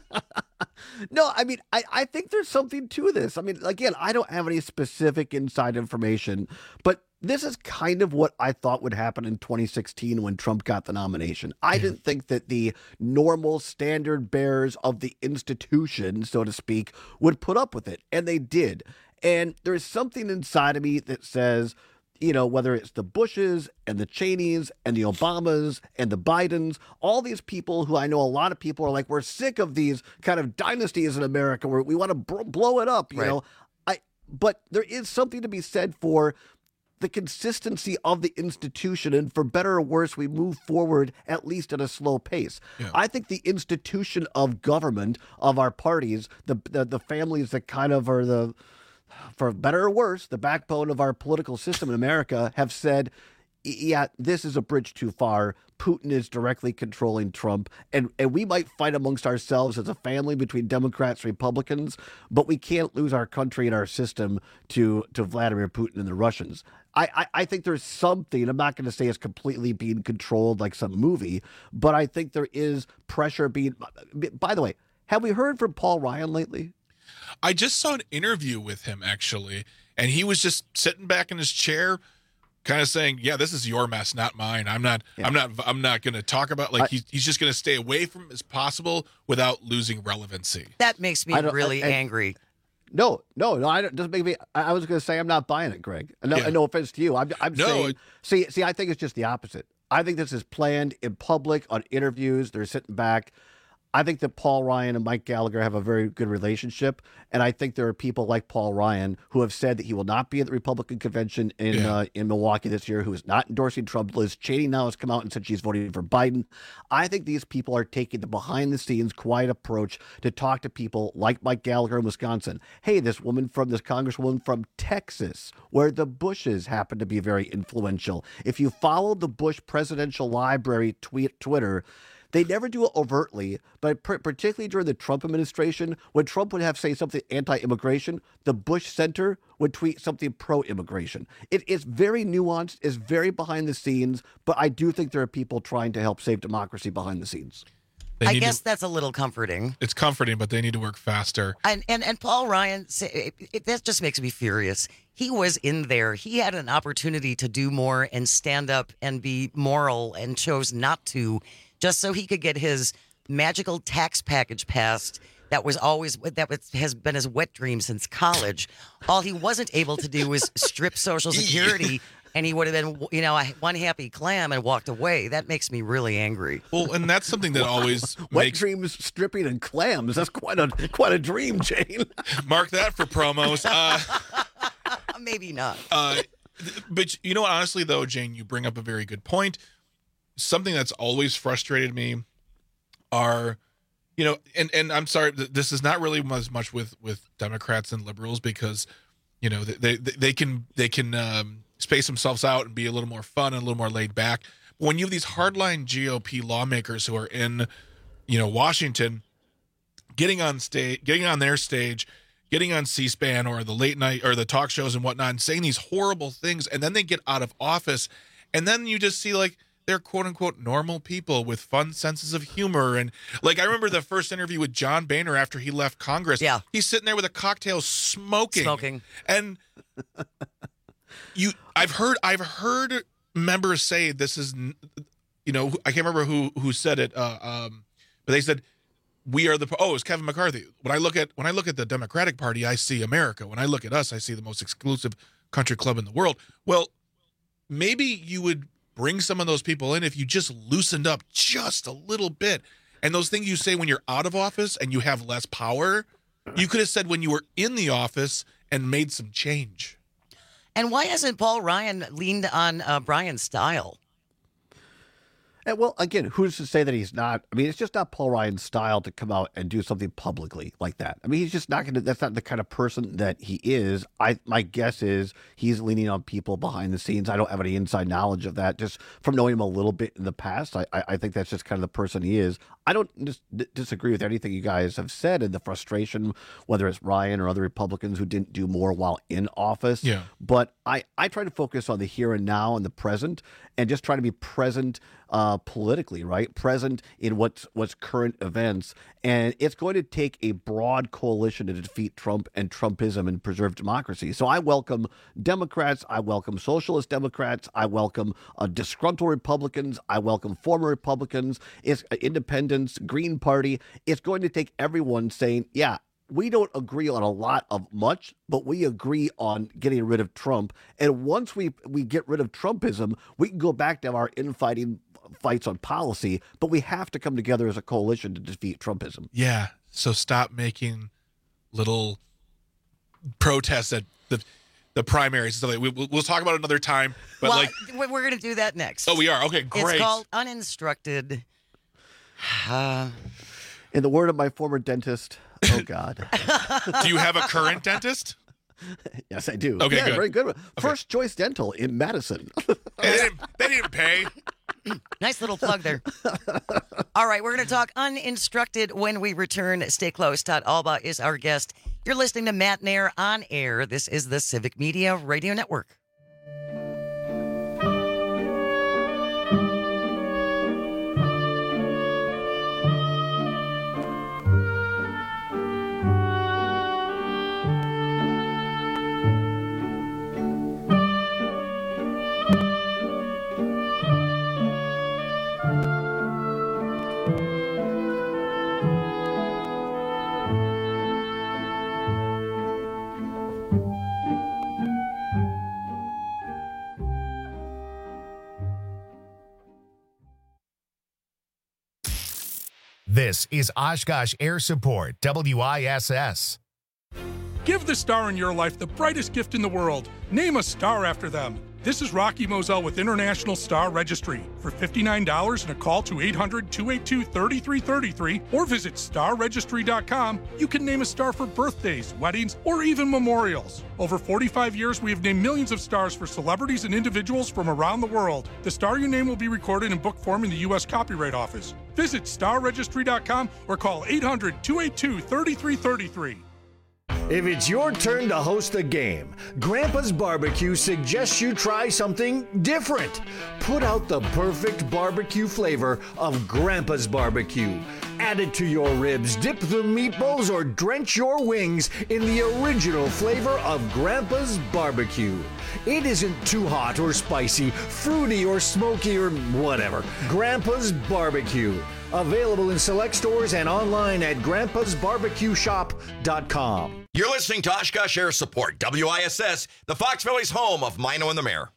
No, I mean, I think there's something to this. I mean, again, I don't have any specific inside information, but this is kind of what I thought would happen in 2016 when Trump got the nomination. I didn't think that the normal standard bearers of the institution, so to speak, would put up with it, and they did. And there's something inside of me that says, you know, whether it's the Bushes and the Cheneys and the Obamas and the Bidens, all these people who I know a lot of people are like, we're sick of these kind of dynasties in America where we want to blow it up, you know. But there is something to be said for the consistency of the institution, and for better or worse, we move forward at least at a slow pace. Yeah. I think the institution of government, of our parties, the families that kind of are the, for better or worse, the backbone of our political system in America, have said, yeah, this is a bridge too far. Putin is directly controlling Trump, and we might fight amongst ourselves as a family between Democrats and Republicans, but we can't lose our country and our system to Vladimir Putin and the Russians. I think there's something, I'm not going to say it's completely being controlled like some movie, but I think there is pressure being, by the way, have we heard from Paul Ryan lately? I just saw an interview with him, actually, and he was just sitting back in his chair, kind of saying, "Yeah, this is your mess, not mine. I'm not going to talk about, like, he's just going to stay away from it as possible without losing relevancy." That makes me really angry. No, I don't. Doesn't make me. I was going to say I'm not buying it, Greg. No offense to you. I'm saying. See, I think it's just the opposite. I think this is planned in public on interviews. They're sitting back. I think that Paul Ryan and Mike Gallagher have a very good relationship, and I think there are people like Paul Ryan who have said that he will not be at the Republican convention in Milwaukee this year, who is not endorsing Trump. Liz Cheney now has come out and said she's voting for Biden. I think these people are taking the behind-the-scenes, quiet approach to talk to people like Mike Gallagher in Wisconsin. Hey, this congresswoman from Texas, where the Bushes happen to be very influential. If you follow the Bush Presidential Library Twitter, they never do it overtly, but particularly during the Trump administration, when Trump would say something anti-immigration, the Bush Center would tweet something pro-immigration. It is very nuanced, it's very behind the scenes, but I do think there are people trying to help save democracy behind the scenes. I guess that's a little comforting. It's comforting, but they need to work faster. And Paul Ryan, that just makes me furious. He was in there. He had an opportunity to do more and stand up and be moral and chose not to, just so he could get his magical tax package passed. Has been his wet dream since college. All he wasn't able to do was strip Social Security, and he would have been, one happy clam and walked away. That makes me really angry. Well, and that's something that always wet dreams, stripping and clams. That's quite a dream, Jane. Mark that for promos. Maybe not. But honestly, though, Jane, you bring up a very good point. Something that's always frustrated me are, and I'm sorry, this is not really as much with Democrats and liberals, because, they can space themselves out and be a little more fun and a little more laid back. But when you have these hardline GOP lawmakers who are in, Washington, getting on their stage, getting on C-SPAN or the late night or the talk shows and whatnot, and saying these horrible things, and then they get out of office, and then you just see they're quote unquote normal people with fun senses of humor. And I remember the first interview with John Boehner after he left Congress. Yeah. He's sitting there with a cocktail smoking. And I've heard members say this is, I can't remember who said it. But they said, it's Kevin McCarthy. When I look at the Democratic Party, I see America. When I look at us, I see the most exclusive country club in the world. Well, maybe you would bring some of those people in if you just loosened up just a little bit. And those things you say when you're out of office and you have less power, you could have said when you were in the office and made some change. And why hasn't Paul Ryan leaned on Brian's style? And well, again, who's to say that he's not? I mean, it's just not Paul Ryan's style to come out and do something publicly like that. I mean, he's just not going to. That's not the kind of person that he is. My guess is he's leaning on people behind the scenes. I don't have any inside knowledge of that. Just from knowing him a little bit in the past, I think that's just kind of the person he is. I don't disagree with anything you guys have said and the frustration, whether it's Ryan or other Republicans who didn't do more while in office. Yeah. But I try to focus on the here and now and the present, and just try to be present politically, right? Present in what's current events. And it's going to take a broad coalition to defeat Trump and Trumpism and preserve democracy. So I welcome Democrats. I welcome socialist Democrats. I welcome disgruntled Republicans. I welcome former Republicans. It's independents, Green Party. It's going to take everyone saying, yeah, we don't agree on a lot of much, but we agree on getting rid of Trump. And once we get rid of Trumpism, we can go back to our infighting fights on policy, but we have to come together as a coalition to defeat Trumpism. Yeah. So stop making little protests at the primaries and stuff. We'll talk about it another time. But we're going to do that next. Oh, we are? Okay, great. It's called Uninstructed. In the word of my former dentist, oh God. Do you have a current dentist? Yes, I do. Okay, good. Very good. First Choice Dental in Madison. They didn't pay. Nice little plug there. All right, we're going to talk Uninstructed when we return. Stay close. Todd Alba is our guest. You're listening to Matt Nair on air. This is the Civic Media Radio Network. This is Oshkosh Air Support, WISS. Give the star in your life the brightest gift in the world. Name a star after them. This is Rocky Moselle with International Star Registry. For $59 and a call to 800-282-3333 or visit starregistry.com, you can name a star for birthdays, weddings, or even memorials. Over 45 years, we have named millions of stars for celebrities and individuals from around the world. The star you name will be recorded in book form in the U.S. Copyright Office. Visit starregistry.com or call 800-282-3333. If it's your turn to host a game, Grandpa's Barbecue suggests you try something different. Put out the perfect barbecue flavor of Grandpa's Barbecue. Add it to your ribs, dip the meatballs, or drench your wings in the original flavor of Grandpa's Barbecue. It isn't too hot or spicy, fruity or smoky or whatever. Grandpa's Barbecue. Available in select stores and online at grandpasbarbecueshop.com. You're listening to Oshkosh Air Support, WISS, the Fox Valley's home of Mino and the Mayor.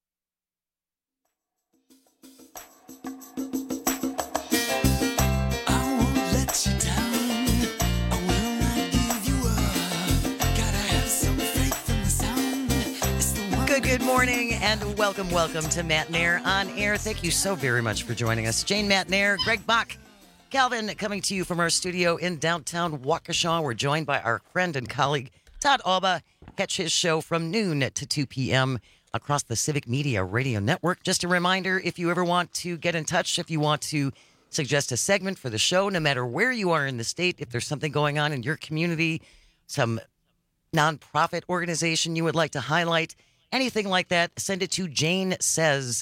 Good morning and welcome to Matt Nair on air. Thank you so very much for joining us. Jane, Matt Nair, Greg Bach, Calvin coming to you from our studio in downtown Waukesha. We're joined by our friend and colleague Todd Alba. Catch his show from noon to 2 p.m. across the Civic Media Radio Network. Just a reminder, if you ever want to get in touch, if you want to suggest a segment for the show, no matter where you are in the state, if there's something going on in your community, some nonprofit organization you would like to highlight, anything like that, send it to Jane Says,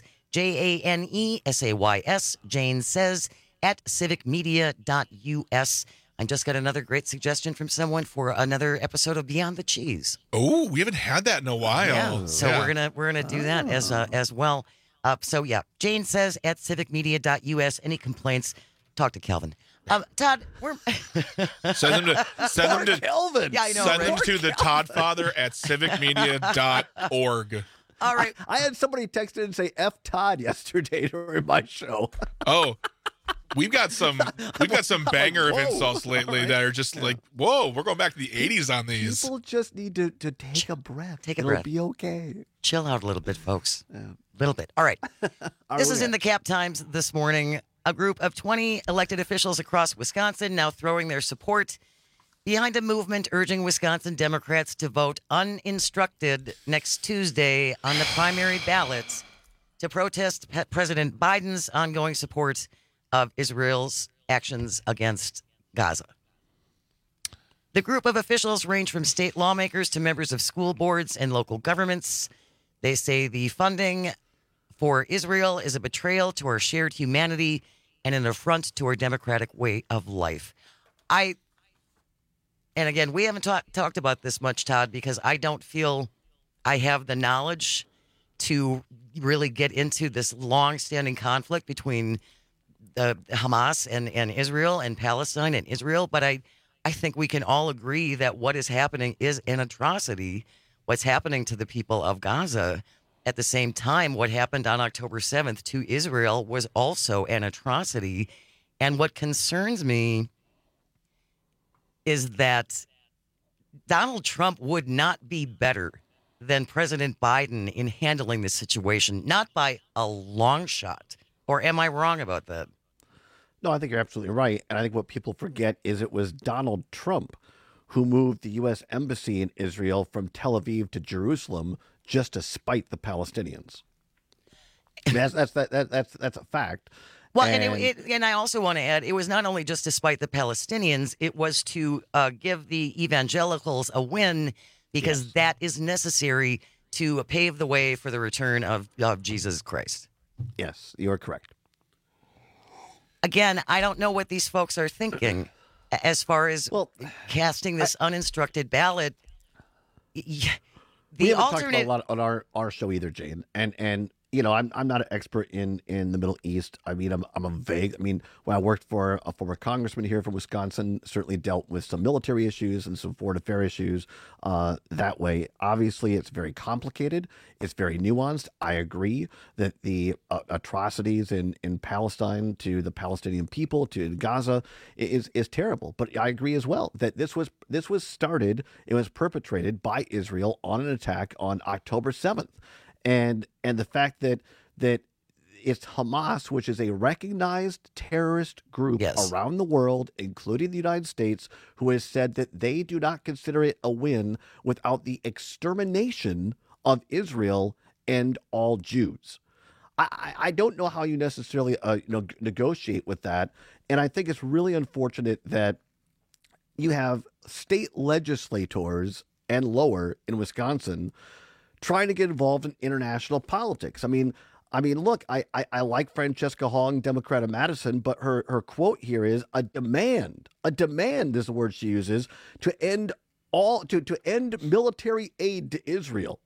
JANESAYS, Jane Says, at civicmedia.us. I just got another great suggestion from someone for another episode of Beyond the Cheese. Oh, we haven't had that in a while. Yeah, so we're gonna do that as well. So yeah, Jane Says at civicmedia.us. Any complaints? Talk to Calvin. Todd, we're send them to Kelvin. Yeah, I know. Send them right? to the Todd Father at civicmedia.org. All right. I had somebody text in and say F Todd yesterday during my show. Oh, we've got some banger of insults lately that are just like, whoa, we're going back to the 80s on these. People just need to take a breath. It'll be okay. Chill out a little bit, folks. A little bit. All right. This is in the Cap Times this morning. A group of 20 elected officials across Wisconsin now throwing their support behind a movement urging Wisconsin Democrats to vote uninstructed next Tuesday on the primary ballots to protest President Biden's ongoing support of Israel's actions against Gaza. The group of officials range from state lawmakers to members of school boards and local governments. They say the funding for Israel is a betrayal to our shared humanity and an affront to our democratic way of life. And again, we haven't talked about this much, Todd, because I don't feel I have the knowledge to really get into this long-standing conflict between Hamas and Israel and Palestine and Israel. But I think we can all agree that what is happening is an atrocity, what's happening to the people of Gaza. At the same time, what happened on October 7th to Israel was also an atrocity. And what concerns me is that Donald Trump would not be better than President Biden in handling this situation, not by a long shot. Or am I wrong about that? No, I think you're absolutely right. And I think what people forget is it was Donald Trump who moved the U.S. Embassy in Israel from Tel Aviv to Jerusalem just to spite the Palestinians. That's a fact. Well, and I also want to add, it was not only just to spite the Palestinians, it was to give the evangelicals a win because that is necessary to pave the way for the return of Jesus Christ. Yes, you are correct. Again, I don't know what these folks are thinking as far as casting this uninstructed ballot. We haven't talked about a lot on our show either, Jane. And I'm not an expert in the Middle East. I mean, I'm a vague. I mean, when I worked for a former congressman here from Wisconsin, certainly dealt with some military issues and some foreign affairs issues that way. Obviously, it's very complicated. It's very nuanced. I agree that the atrocities in Palestine to the Palestinian people, to Gaza, is terrible. But I agree as well that this was started, it was perpetrated by Israel on an attack on October 7th. And the fact that it's Hamas, which is a recognized terrorist group around the world, including the United States, who has said that they do not consider it a win without the extermination of Israel and all Jews. I don't know how you necessarily negotiate with that, and I think it's really unfortunate that you have state legislators and lower in Wisconsin trying to get involved in international politics. I mean, look, I like Francesca Hong, Democrat of Madison, but her quote here is a demand is the word she uses, to end military aid to Israel.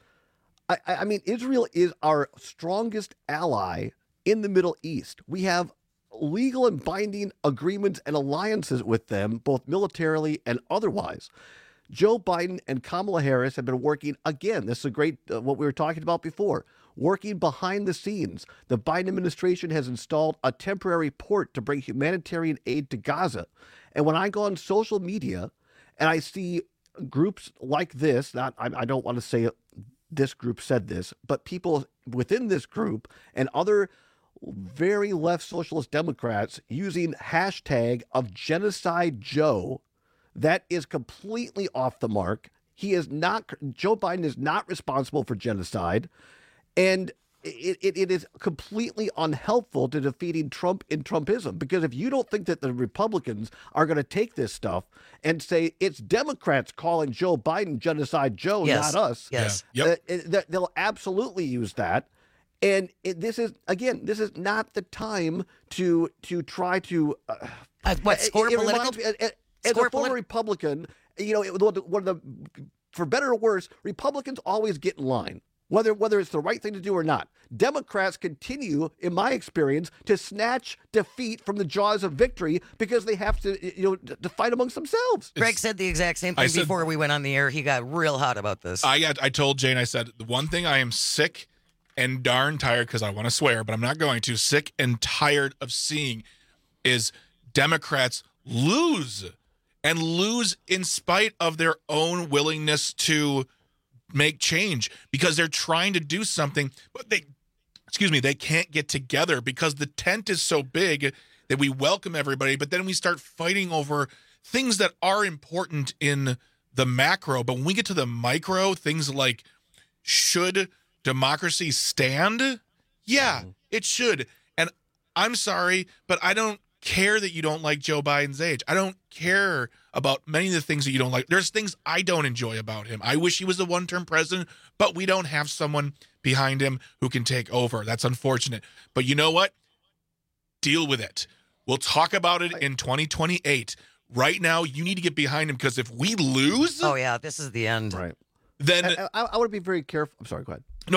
I mean, Israel is our strongest ally in the Middle East. We have legal and binding agreements and alliances with them, both militarily and otherwise. Joe Biden and Kamala Harris have been working, again, this is a great, what we were talking about before, working behind the scenes. The Biden administration has installed a temporary port to bring humanitarian aid to Gaza. And when I go on social media and I see groups like this, I don't want to say this group said this, but people within this group and other very left socialist Democrats using hashtag of Genocide Joe, that is completely off the mark. Joe Biden is not responsible for genocide, and it is completely unhelpful to defeating Trump in Trumpism, because if you don't think that the Republicans are going to take this stuff and say it's Democrats calling Joe Biden Genocide Joe, not us, they'll absolutely use that. And this is not the time to try to score political. As a former Republican, for better or worse, Republicans always get in line, whether it's the right thing to do or not. Democrats continue, in my experience, to snatch defeat from the jaws of victory because they have to fight amongst themselves. Greg said the exact same thing before we went on the air. He got real hot about this. I told Jane, I said, the one thing I am sick and darn tired, because I want to swear, but I'm not going to, sick and tired of seeing is Democrats lose. And lose in spite of their own willingness to make change, because they're trying to do something, but they can't get together because the tent is so big that we welcome everybody, but then we start fighting over things that are important in the macro. But when we get to the micro, things like, should democracy stand? Yeah, it should. And I'm sorry, but I don't care that you don't like Joe Biden's age. I don't care about many of the things that you don't like. There's things I don't enjoy about him. I wish he was a one-term president, but we don't have someone behind him who can take over. That's unfortunate. But you know what? Deal with it. We'll talk about it in 2028. Right now, you need to get behind him, because if we lose... Oh, yeah, this is the end. Right. Then... I want to be very careful. I'm sorry, go ahead. No,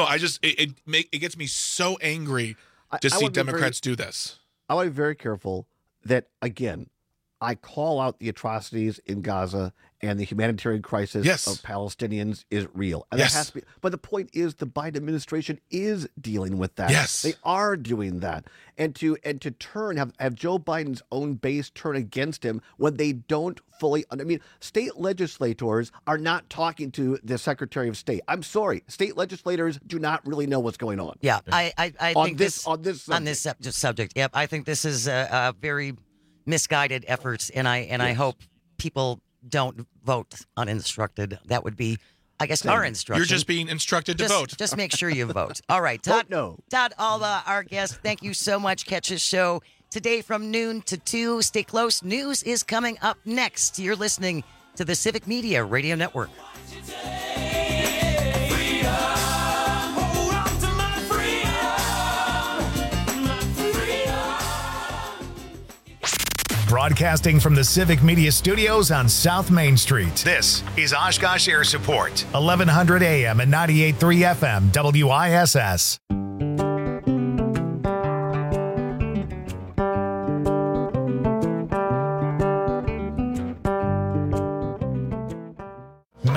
it gets me so angry to see Democrats do this. I want to be very careful that, again, I call out the atrocities in Gaza and the humanitarian crisis of Palestinians is real. And that has to be, but the point is the Biden administration is dealing with that. Yes. They are doing that. And to have Joe Biden's own base turn against him when they don't fully, I mean, state legislators are not talking to the Secretary of State. I'm sorry. State legislators do not really know what's going on. Yeah. I think on this subject. Yep. I think this is a very misguided efforts, and I hope people don't vote uninstructed. That would be, I guess, our instruction. You're just being instructed to vote. Just make sure you vote. All right, Todd Alba, our guest, thank you so much. Catch his show today from noon to 2. Stay close. News is coming up next. You're listening to the Civic Media Radio Network. Broadcasting from the Civic Media Studios on South Main Street. This is Oshkosh Air Support, 1100 AM and 98.3 FM WISS.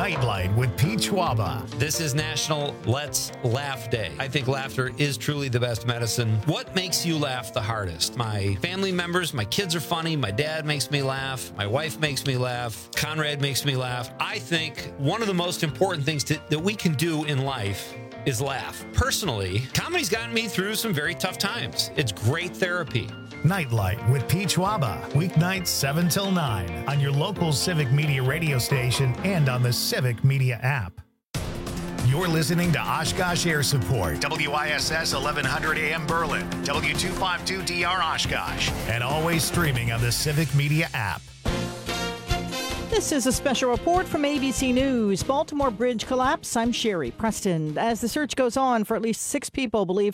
Nightlight with Pete Schwaba. This is National Let's Laugh Day. I think laughter is truly the best medicine. What makes you laugh the hardest? My family members, my kids are funny, my dad makes me laugh, my wife makes me laugh, Conrad makes me laugh. I think one of the most important things that we can do in life is laugh. Personally, comedy's gotten me through some very tough times. It's great therapy. Nightlight with Pete Schwaba. Weeknights 7 till 9 on your local Civic Media radio station and on the Civic Media app. You're listening to Oshkosh Air Support, WISS 1100 AM Berlin, W252DR Oshkosh, and always streaming on the Civic Media app. This is a special report from ABC News. Baltimore bridge collapse. I'm Sherry Preston. As the search goes on for at least 6 people believed